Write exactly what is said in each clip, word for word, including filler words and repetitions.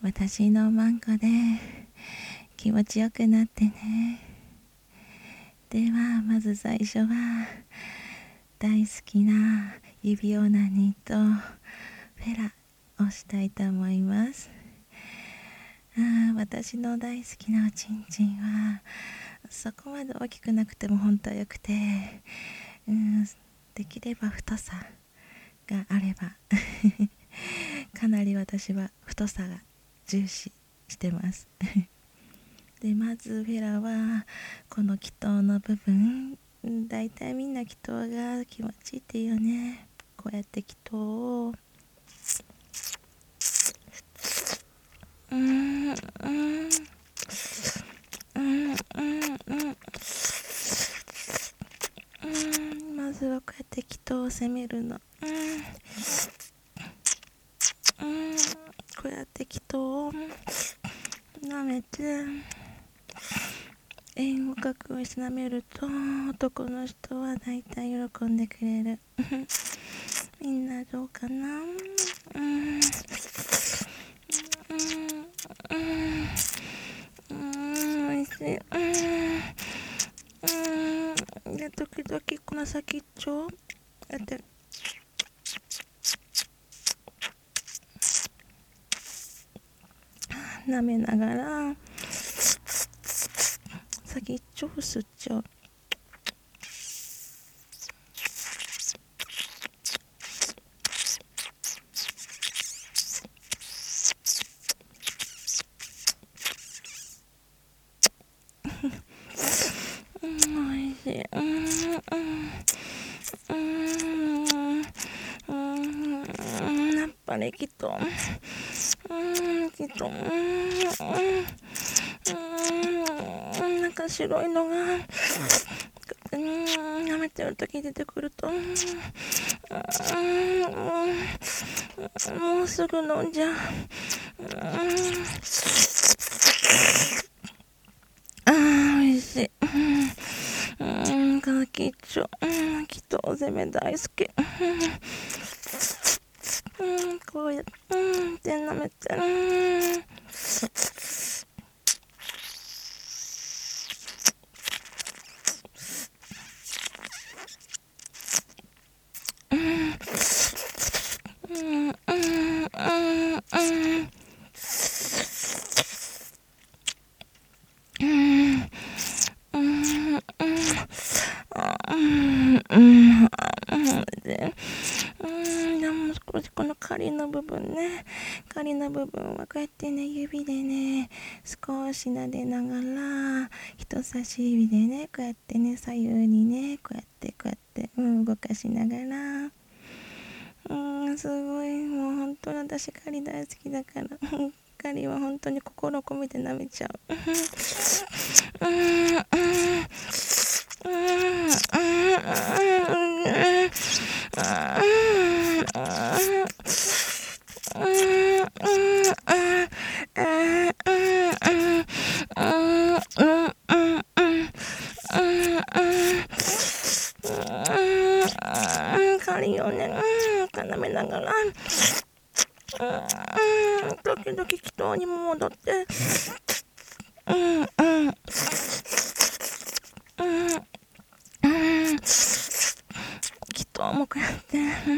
私のマンコで気持ちよくなってね。ではまず最初は大好きな指オナニーとフェラをしたいと思います。あ私の大好きなおちんちんはそこまで大きくなくても本当はよくて、うん、できれば太さがあればかなり私は太さが重視してますでまずフェラはこの気筒の部分、だいたいみんな気筒が気持ちいいっていうよね。こうやって気筒をうんうんうんうんうんうんまずはこうやって気筒を攻めるの。うんうんこうやって気筒を舐めて円を描くように舐めると男の人はだいたい喜んでくれるみんなどうかな。うんうんうんおいしい。うんうんで時々この先っちょやって舐めながら先っちょを吸っちゃう。うん、おいしい。うん、うん、うん、うん、やっぱりきっと、うん、きっと、うん、うん、なんか白いのが、うん、舐めてる時出てくると、うん、うん、もうすぐ飲んじゃう。うん、あー、おいしい。うん、このキッチョ、うん、きっと攻め大好き。うん、こうやって、うん、って舐めて、うん。うん、うん、うん、うん、うん、うん、うん、で、うん、でも少しこの仮の部分ね、仮の部分はこうやってね、指でね、少し撫でながら、人差し指でね、こうやってね、左右にね、こうやって、こうやって、うん、動かしながら、うん、すごい、もう本当に私、仮大好きだから、仮は本当に心を込めて舐めちゃう。うん、うん、うん、仮をね、うん、絡めながら、うん、時々祈祷にも戻って、うん、うん、うん、うん、祈祷もこうやって、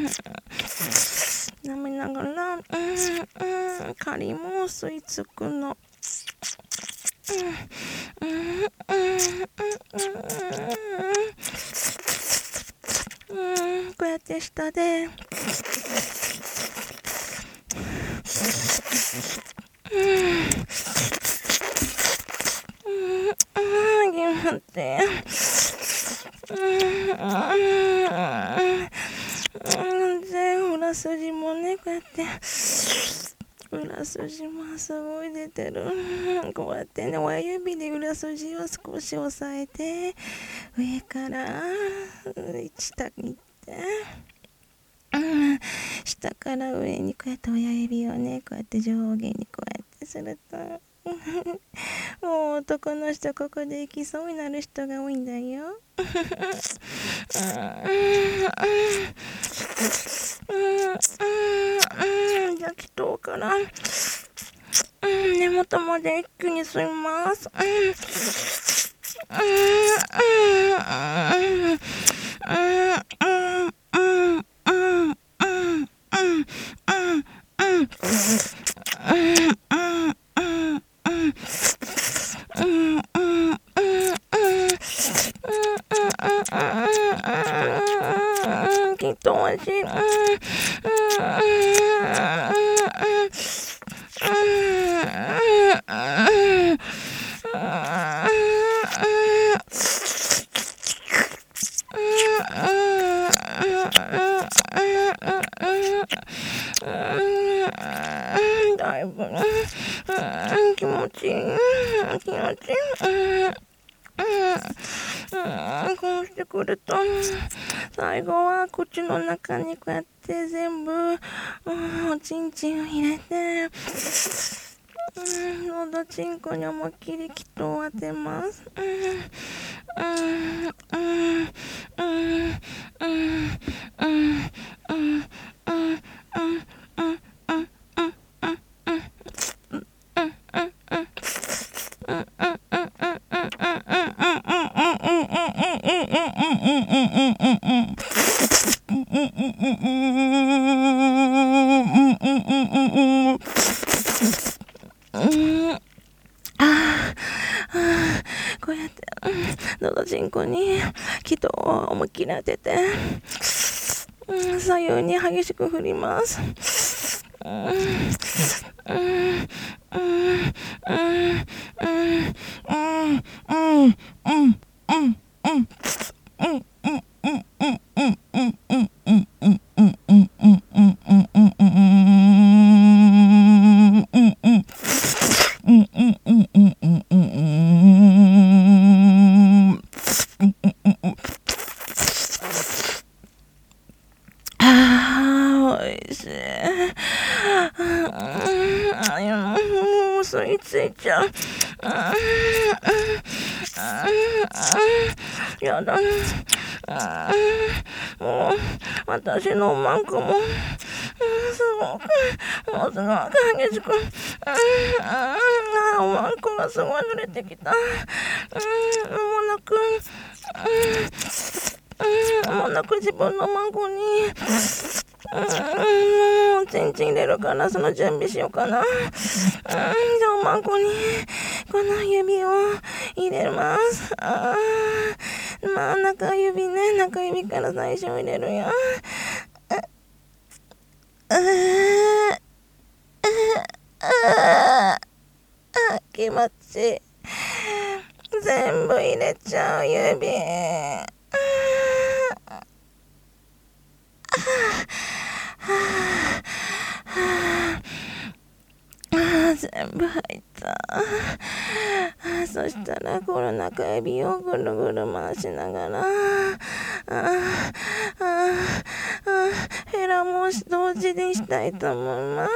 舐めながら、うん、うん、仮も吸い付くの。うん、うん、うん、うん、こうやって下で、うん、うん、うん、ぎゅって、うん、うん、で、裏筋もね、こうやって、裏筋もすごい出てる。こうやってね、親指で裏筋を少し押さえて、上から下に行って、うん、下から上にこうやって親指をね、こうやって上下にこうやってすると、もう男の人ここで行きそうになる人が多いんだよ。じゃあ祈祷からん、根元まで一気に吸います。うんきっと美味しい。だいぶ気持ちいい。気持ちいい。こうしてくると最後は口の中にこうやって全部おちんちんを入れてのどちんこに思いっきり気筒を当てます。こうやってのどちんこに気筒を思いっきり当てて左右に激しく振ります。吸い付いちゃう。やだ。もう私のマンコもすごくもうすごく激しくおまんこがすごい濡れてきた。間もなく間もなく自分のマンコにうん、ちんちん入れるからその準備しようかな。うん、じゃあおまんこにこの指を入れます。あまあ中指ね、中指から最初入れるよ。あ気持ちいい。全部入れちゃう指。全部入った。そしたらこの中指をぐるぐる回しながらああヘラも同時にしたいと思います。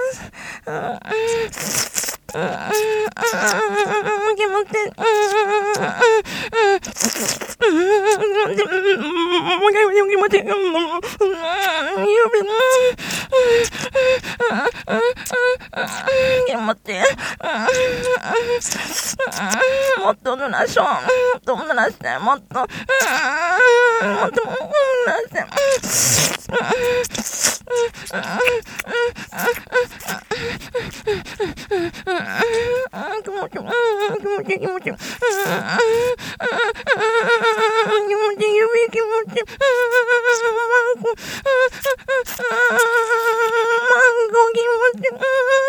気持ちいい。気持ちいい。指気持ちいい。もっと濡らしょう。もっと濡らして、もっと。もっと濡らして。気持ちいい。気持ちいい。気持ちいい。気持ちいい。指気持ちいい。マンコ。マンコ気持ちいい。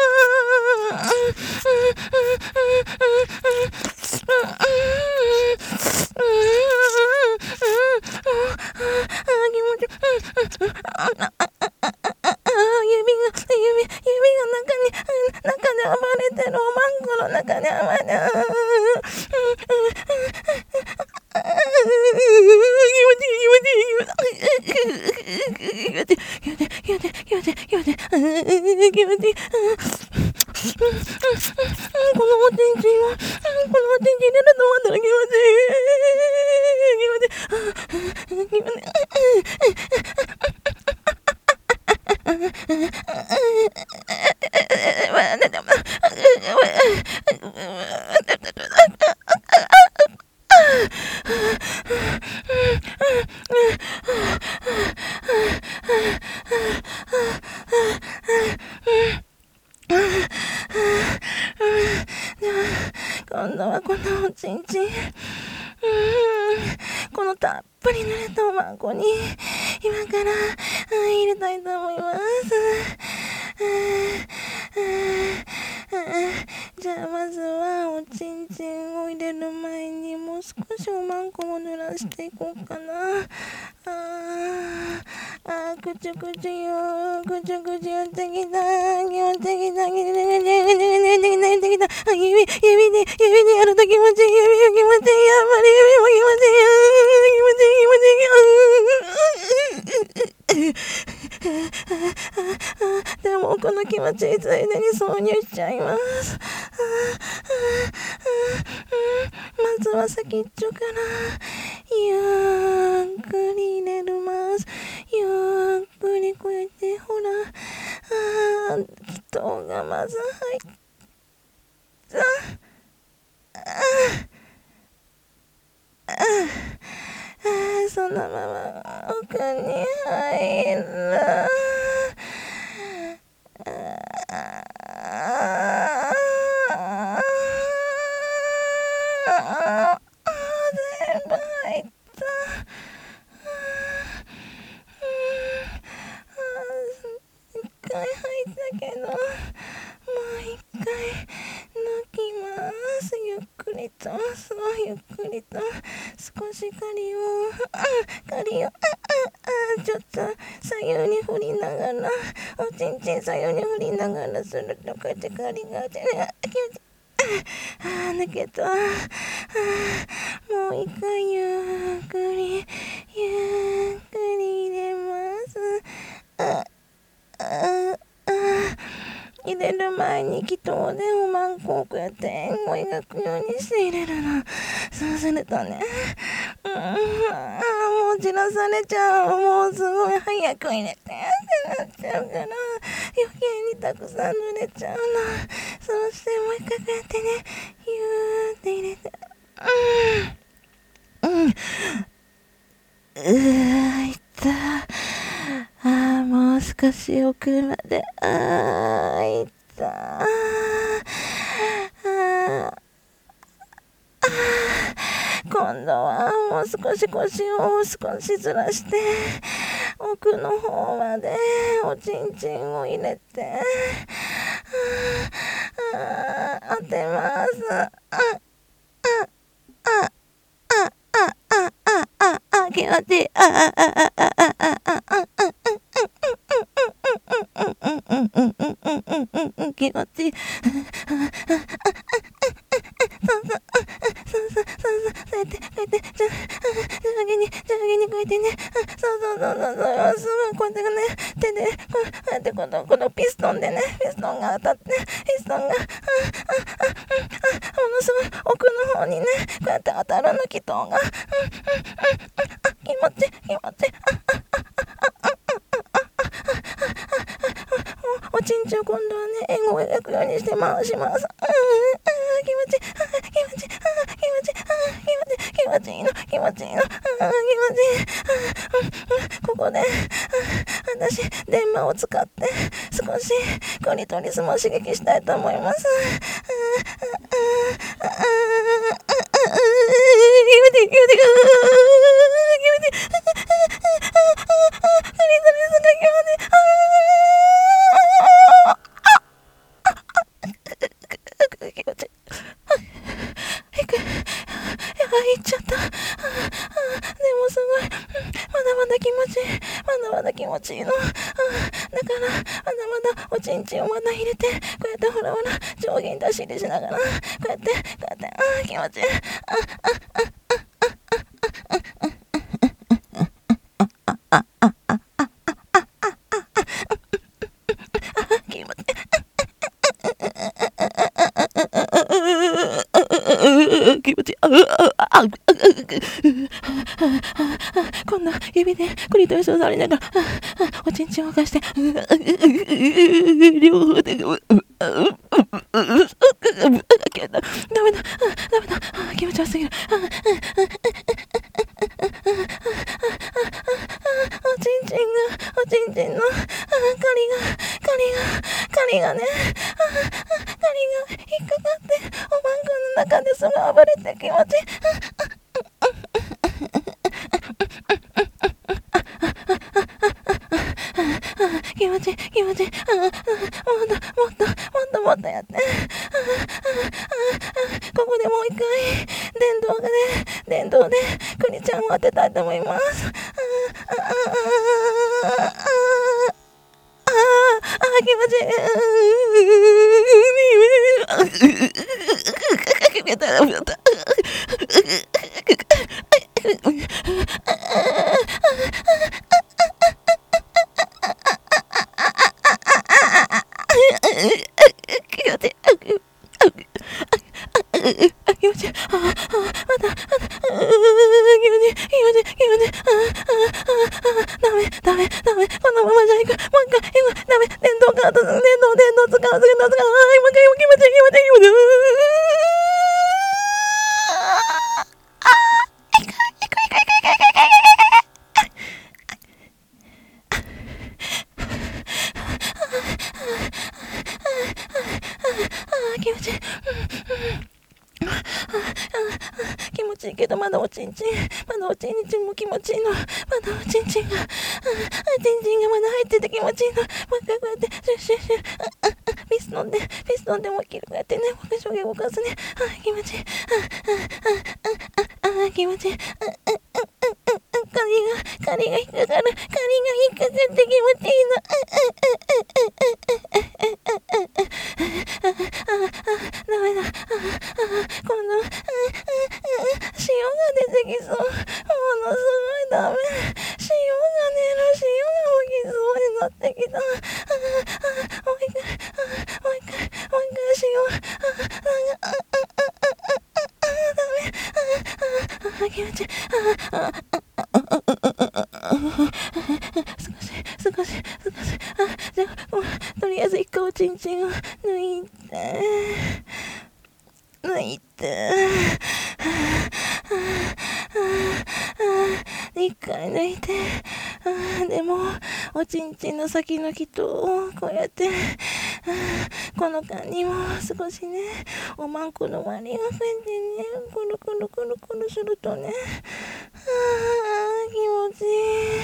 中に暴れてる。このおちんちんをこのおちんちん入れると思ったら気持ちいい。気持ちいい。気持ちいい。 今度はこのおちんちん、このたっぷり濡れたおまんこに今から入れたいと思います。じゃあまずはおちんちんを入れる前にもう少しおまんこも濡らしていこうかな。あーあー、くちゅくちゅよ、くちゅくちゅやってきた、やってきた、やってきた、やってきた、あ、指、指で、指でやると気持ちいい、指が気持ちいい、やっぱり指も気持ちいい、気持ちいい、気持ちいい、でもこの気持ちいいついでに挿入しちゃいます。まずは先っちょからゆっくり入れるます。ゆっくりこうやってほら、あー気筒がまず入った。あああ、そのまま奥に入る。ああ、全部入った。一回入ったけど、もう一回抜きます。ゆっくりと、そうゆっくりと少し針を、針を、ああちょっと左右に振りながら、おちんちん左右に振りながらするとこうやって針があってね、ああ抜けた。あもう一回ゆっくりゆっくり入れます。あああ入れる前に気筒でおまんこをこうやって円を描くようにして入れるの。そうするとね、うん、あもう散らされちゃう。もうすごい早く入れてってなっちゃうから余計にたくさん濡れちゃうの。そうしてもう一回こうやってね、ゆーって入れて、うんうんうーいったあーもう少し奥まで、あーいったあー今度はもう少し腰を少しずらして奥の方までおちんちんを入れてああ当てます。あああああああああ気持ちいい。あああああああああ気持ちいい。そうそうそうそうそうそうやってこうやって上下に上下にこうやってね、そうそうそうそうそうすごいこうやってね手でこうやってこのこのピストンでねピストンが当たってピストンがものすごい奥の方にねこうやって当たるの気筒が気持ちいい気持ちいい。おちんちんを今度はね円を描くようにして回します。気持ちいい気持ちいい気持ちいい気持ちいいの気持ちいいの気持ちいいここで私電話を使って少しクリトリスも刺激したいと思います。行っちゃった。でもすごい、まだまだ気持ちいい。まだまだ気持ちいいの。だからまだまだおちんちんをまだ入れて、こうやってほらほら上下に出し入れしながら、こうやってこうやってあー気持ちいい。あああ気持ちいい。気持ちいい。今度は指でクリトリスを触りながらおちんちんを動かして両方でね、あ針が引っかかっておまんこの中ですぐ暴れて気持ちいい。気持ちいい気持ちいい。もっともっともっともっとやって。ここでもう一回電動で電動でクニちゃんを当てたいと思います。ああ気持ちいい。ダメダメこのままじゃいく。もう一回いく。ダメ電動カード電動電動使う電動使う。あーもう一回気持ちいい気持ちいい気持ちいい。あーいくいくいくいくいくいくいく。気持ちいい。気持ちいいけどまだおちんちんまだおちんちんも気持ちいいの。まだおちんちんがちんちんがまだ入ってて気持ちいいの。もう一回こうやってシュッシュッシュッピストンでピストンでもう一回こうやってね上下動かすね。あ気持ちいい。ああ気持ちいい。カニがカニが引っかかる。カニが引っかかって気持ちいいの。ダメだ。今度塩が出てきそう。ものすごいダメ。塩がねる。塩が起きそうになってきた。もう一回もう一回もう一回塩。ダメ。気持ちいい。少し少し少し。じゃあとりあえず一回おちんちんを抜いて抜いて一回抜いて。でもおちんちんの先の人をこうやってこの間にも少しねおまんこの周りがこうやってねくるくるくるくるするとね気持ちいい。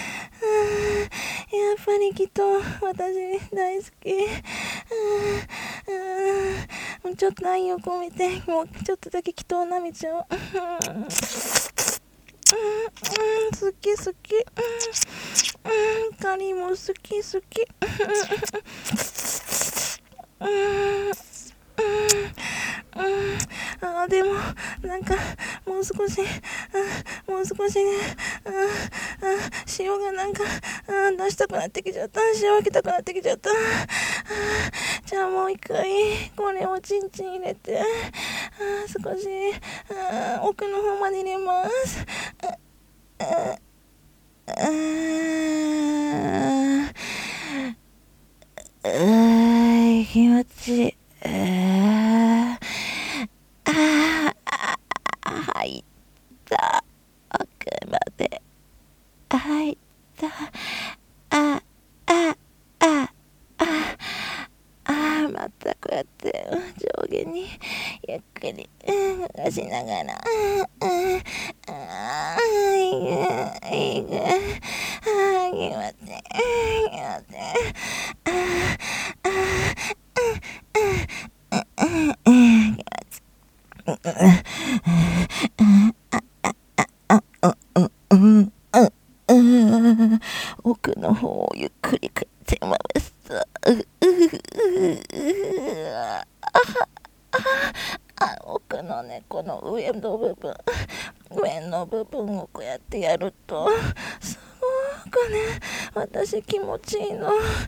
やっぱりきっと私大好き。うん、ちょっと愛を込めてもうちょっとだけ祈祷なめちゃう。うん、うん、好き好き。うん、カリも好き好き。うん、うん、あでもなんかもう少しもう少しね塩がなんか出したくなってきちゃった。塩開けたくなってきちゃった。じゃあもう一回これをチンチン入れて少し奥の方まで入れます。気持ちいい。入った奥まで入った。あああああまたこうやって上下にゆっくり動しながらああいいぐいいぐああ気持ちいい気持ちいい。ああ奥の方をゆっくりくって回すと奥のねこの上の部分上の部分をこうやってやるとすごくね私気持ちいいの。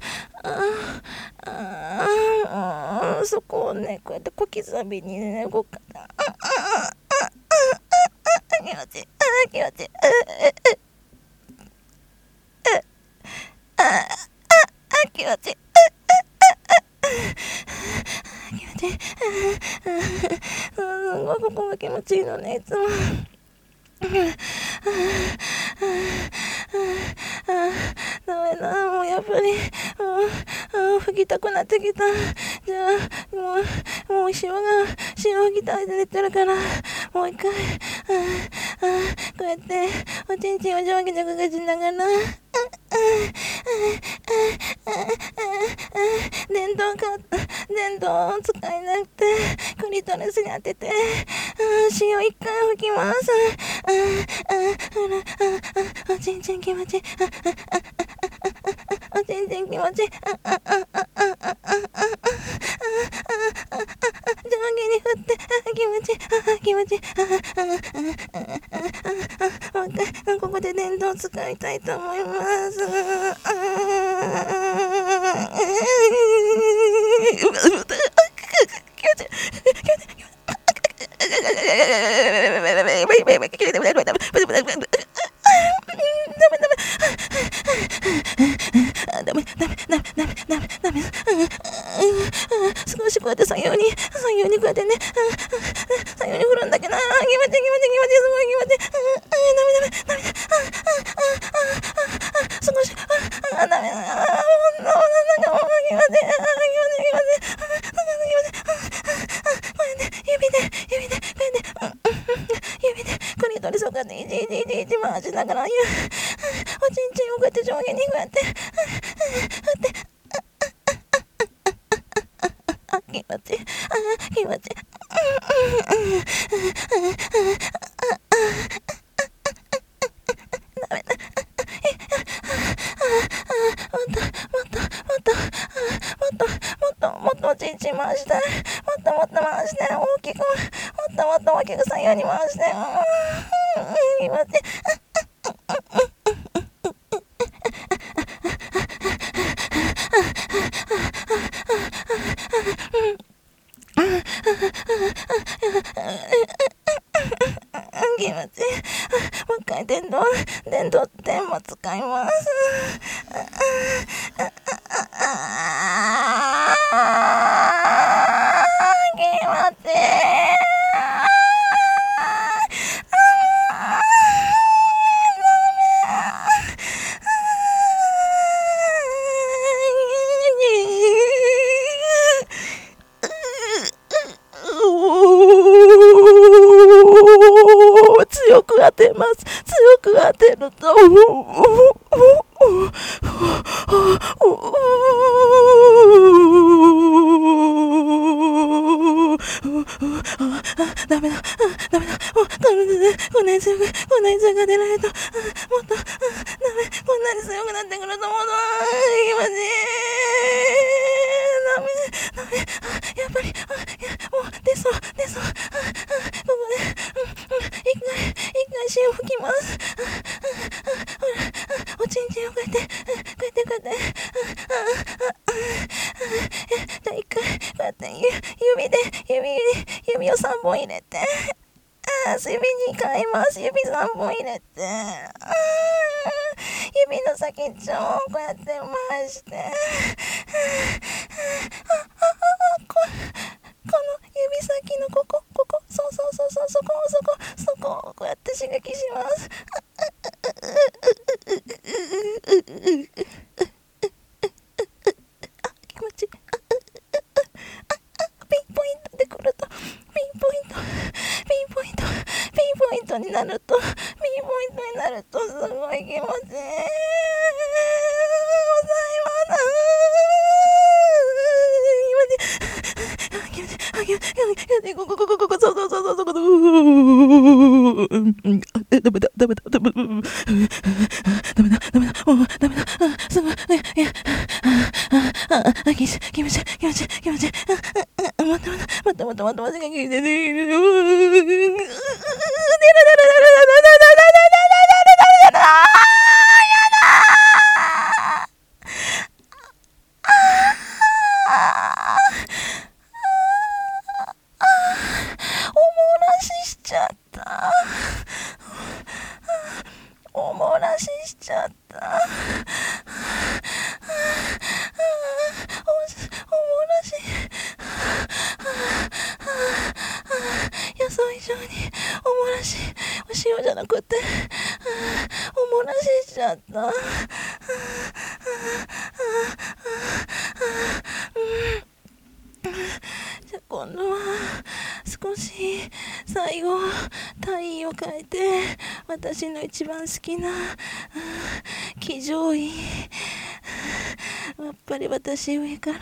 ああそこをねこうやって小刻みにね動かす。気持ちいい気持ちいい。気持ちいい気持ちいい。ここが気持ちいいのねいつも。 ダメだ、もうやっぱり、もう、吹きたくなってきた。じゃあ、もう、もう潮が、潮吹きたいで寝てるから、もう一回、ああこうやって、おちんちんを上下上下しながら、電動か、電動を使えなくて、クリトリスに当てて、潮一回吹きます。おちんちん気持ちいい。おちんちん気持ちいい。上下に振って、気持ちいい。気持ちいい。もう一回、ここで電動を使いたいと思います。ダメダメダメダメダメダメ少しこうやって左右に左右にこうやってね左右に振るんだけど気持ちいい気持ちいい気持ちいいすごい気持ちいいダメダメダメ少しダメだもうなんかもう気持ちいい気持ちいい気持ちいい気持ちいいこうやって指で指でこうやって指でクリトリスをこうやっていじいじいじいじ回しながらおちんちんをこうやって上下にこうやって振って気持ちいい気持ちいいダメだもっともっともっともっともっともっとおちんちん回したいもっともっと回して大きくもっともっと大きく左右に回して気持ちいい気持ちいいもう一回電動電動電も使います気持ちいい強く当てます強く当てるとダメだダメだもうこんなにこんなに強くこんなに強く当てられるともっとダメこんなに強くなってくると思うと気持ちいいダメダメやっぱりもう出そう出そうここで一回一回潮吹きますほらおちんちんをこうやってこうやってこうやってじゃあ一回こうやって指で指指をさんぼん入れて指に変えます指さんぼん入れて指の先っちょをこうやって回してこの指先のここここそうそうそうそうそこそこそこをこうやって刺激します気持ちいいピンポイントでくるとピンポイントピンポイントピンポイントになるとピンポイントになるとすごい気持ちいいございますここここここそうそうそうそうそうダメだダメだダメだダメだダメだダメだもうダメだすごいいや気持ち気持ち気持ち気持ち待って待って待って待って待って待ってしちゃったおもらししちゃったおもらし予想以上におもらしお塩じゃなくておもらししちゃった今度は少し最後体位を変えて私の一番好きな騎乗位、やっぱり私上から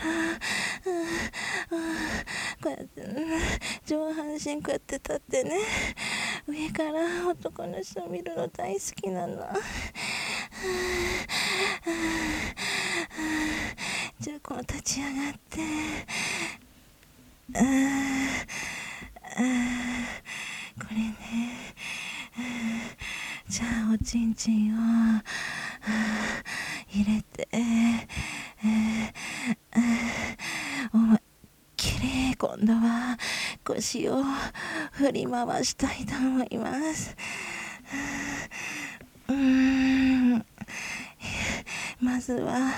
こうやって上半身こうやって立ってね、上から男の人を見るの大好きなの。じゃあこう立ち上がって、あーあーこれね、じゃあおちんちんを入れて、えー、思いっきり今度は腰を振り回したいと思います。うーん、まずは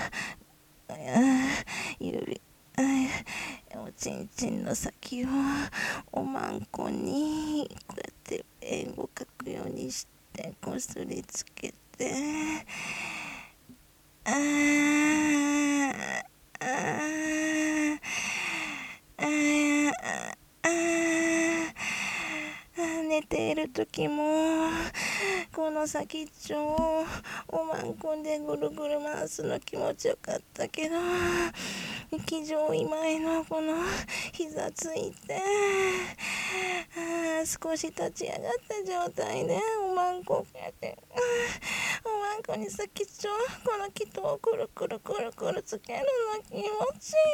指、おちんちんの先をおまんこにこうやって円を描くようにしてこすりつけて、あーあーあーあー寝ている時もこの先っちょをおまんこでぐるぐる回すの気持ちよかったけど、騎乗位前のこの膝ついて、あ少し立ち上がった状態でおまんこをやって、おまんこに先っちょこの木とをくるくるくるくるつけるの気持ちい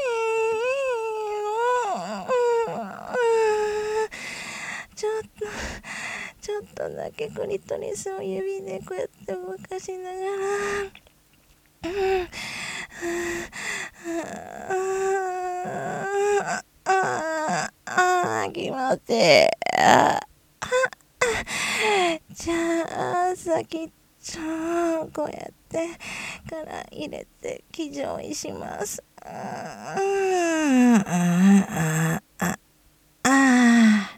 いの。ちょっとちょっとだけクリトリスを指でこうやって動かしながら、うんああ気持ちいい。じゃあ先っちょこうやってから入れて騎乗位します。あああああ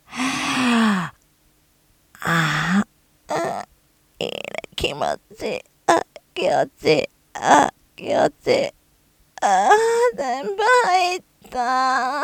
ああいいね、気持ちいい。あ気持ちいい。あ気持ちいい。あー全部入った。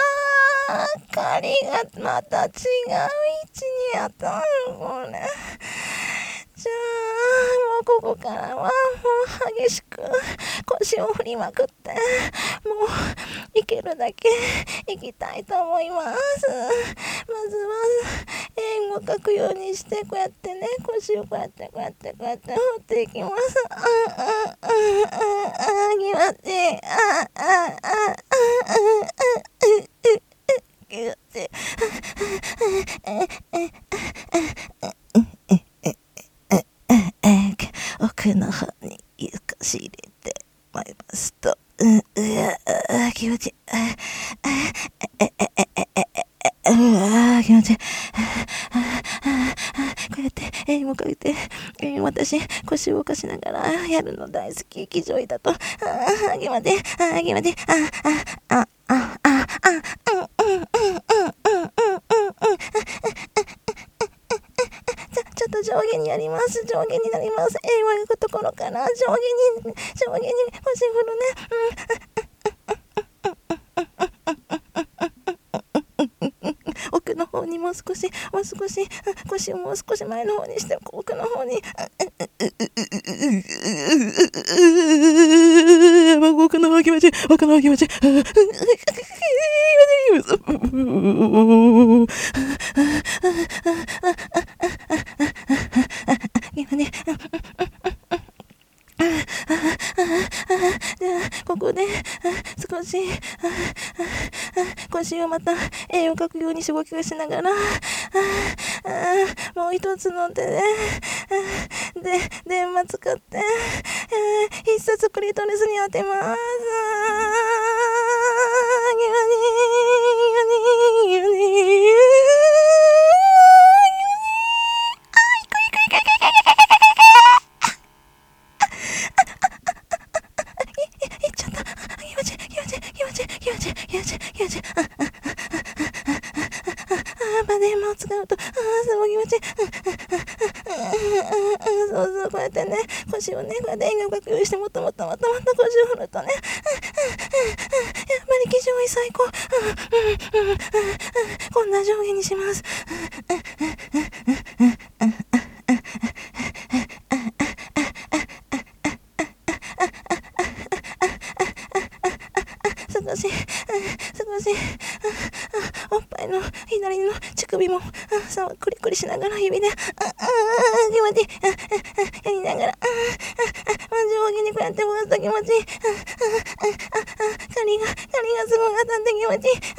針がまた違う位置に当たる。これじゃあもうここからはもう激しく腰を振りまくってもういけるだけいきたいと思います。まずは円を描くようにしてこうやってね、腰をこうやってこうやってこうやって振っていきます。ああああああ気持ちいい。ああああああ気持ちいい。奥の方に少し入れてもらいますと、うん、うわ気持ちいい。うわ気持ちいい。こうやって円を描いて、私腰を動かしながらやるの大好き。騎乗位だとあ気持ちいい。あ気持ちいい。ああああああうんうんうんうんうんうんうんちょっと上下にやります。上下になります。円を描くところから上下に上下に腰振るね。奥の方にもう少しもう少し腰をもう少し前の方にして奥の方に奥の方気持ちいい。奥の方気持ちいい。今ねじゃあここで少し腰をまた円を描くように動きをしながらもう一つの手でで電話使って必殺クリトリスに当てます。電話を使うと、ああ、すごい気持ちいい。そうそう、こうやってね、腰をね、こうやって円を描くようにして、もっともっともっともっと腰を振るとね、 り気上位最高。こんな上下にします。少し、少し、おっぱいの左の乳首もさあクリクリしながら指で、ああ気持ちいい、やりながら、上下にこうやって回すと気持ちいい。狩りが、狩りがすごい当たって気持ちい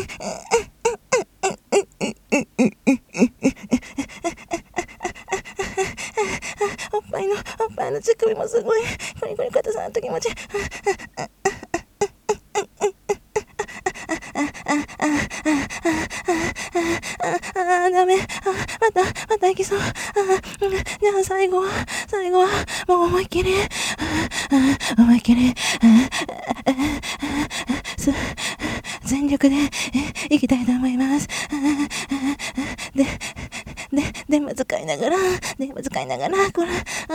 い。おっぱいの、おっぱいの乳首もすごいクリクリこうやって触ると気持ちいい。ああダメ、あまたまた行きそう。あじゃあ最後は最後はもう思いっきり思いっきり全力で行きたいと思います。でで電話使いながら電話使いながらこれ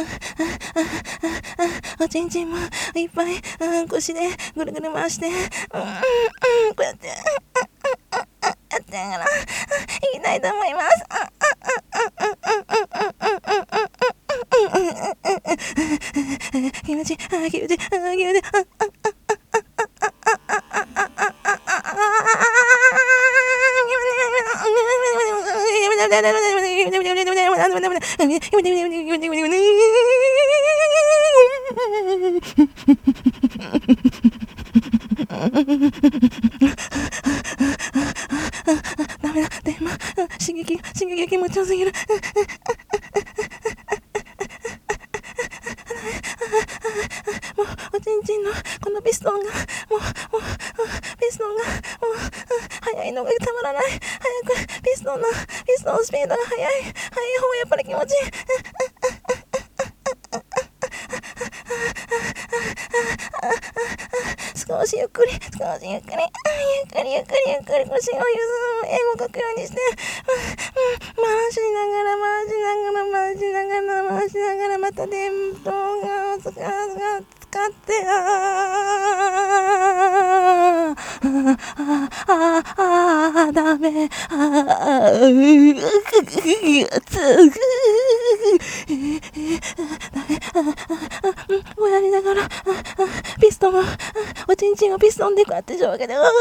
おちんちんもいっぱい腰でぐるぐる回して、うんうん、こうやってやってながら行きたいと思います。気持ちいい、気持ちいい、気持ちいい。ダメだ、でも刺激刺激が気持ちよすぎる。もうおちんちんのこのピストンがもうもうピストンがもう速いのがたまらない。早くピストンのピストンのスピードが速い速い方がやっぱり気持ちいい。少しゆっくり少しゆっくりゆっくりゆっくりゆっくり腰をゆず円を描くようにして、回しながら回しながら回しながら回しながらまた電動が使ってあーあーあーダメあーこうやりながらピストンをおちんちんをピストンでこうやって上下でうー気持ち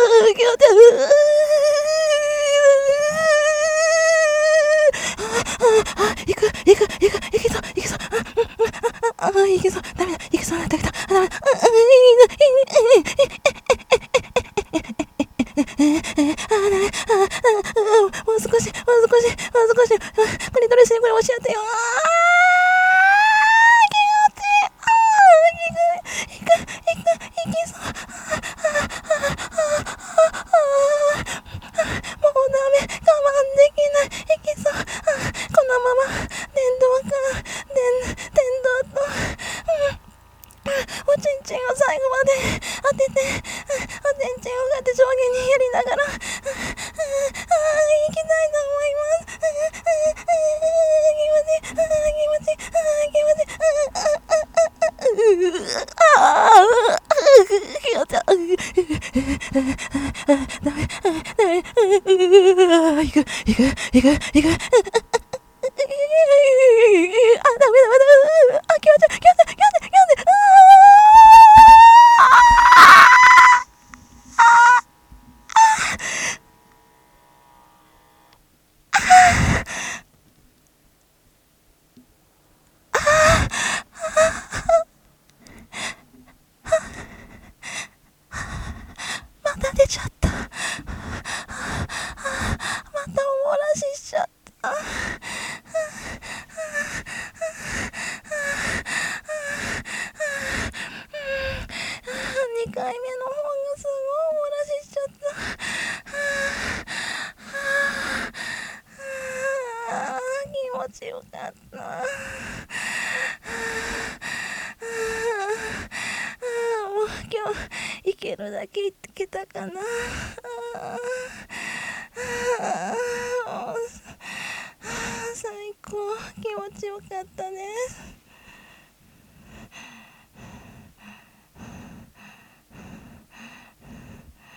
いいくいくいくいけそういけそうああいけそうダメだいけそうなったけどダメだもう少しもう少しもう少しクリトリスにこれ教えてよ。おちんちんを最後まで当てて、おちんちんをこうやって上下にやりながら、ああ、行きたいと思います。気持ちいい、気持ちいい、気持ちいい、ああ、気持ちいい、ダメ、ダメ、行く、行く、行く、行く。あ、ダメだ、ダメだ、あ、気持ちいい、気持ちいい、気持ちいい、気持ちいい、また出ちゃった。またお漏らししちゃった。にかいめの方がすごいお漏らししちゃった。気持ちよかった。もう今日いけるだけいけたかな。最高気持ちよかったです。